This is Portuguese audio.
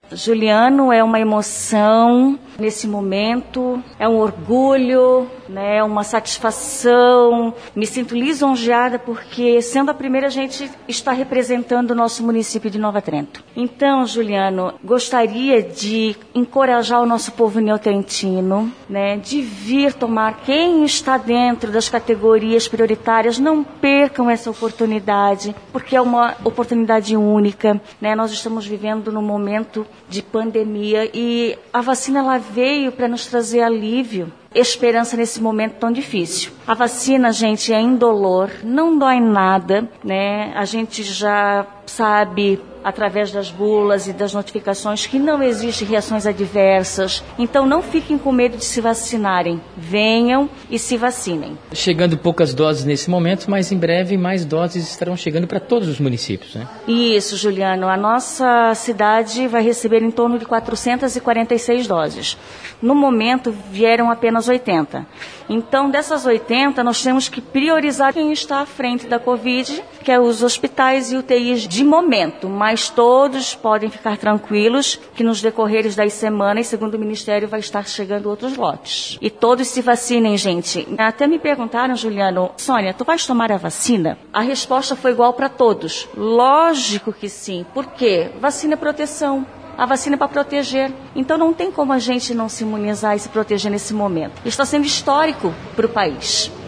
Juliano, é uma emoção nesse momento, é um orgulho, né, uma satisfação. Me sinto lisonjeada porque, sendo a primeira, a gente está representando o nosso município de Nova Trento. Então, Juliano, gostaria de encorajar o nosso povo neotrentino, né, de vir tomar. Quem está dentro das categorias prioritárias, não percam essa oportunidade, porque é uma oportunidade única, né? Nós estamos vivendo num momento de pandemia e a vacina ela veio para nos trazer alívio, esperança nesse momento tão difícil. A vacina, gente, é indolor, não dói nada, né? A gente já sabe, através das bulas e das notificações, que não existem reações adversas. Então não fiquem com medo de se vacinarem. Venham e se vacinem. Chegando poucas doses nesse momento, mas em breve mais doses estarão chegando para todos os municípios, né? Isso, Juliano. A nossa cidade vai receber em torno de 446 doses. No momento, vieram apenas 80. Então, dessas 80, nós temos que priorizar quem está à frente da Covid, que é os hospitais e UTIs de momento, mas todos podem ficar tranquilos que nos decorreres das semanas, segundo o Ministério, vai estar chegando outros lotes. E todos se vacinem, gente. Até me perguntaram, Juliano, Sônia, tu vais tomar a vacina? A resposta foi igual para todos. Lógico que sim. Por quê? Vacina é proteção. A vacina é para proteger. Então não tem como a gente não se imunizar e se proteger nesse momento. Está sendo histórico para o país.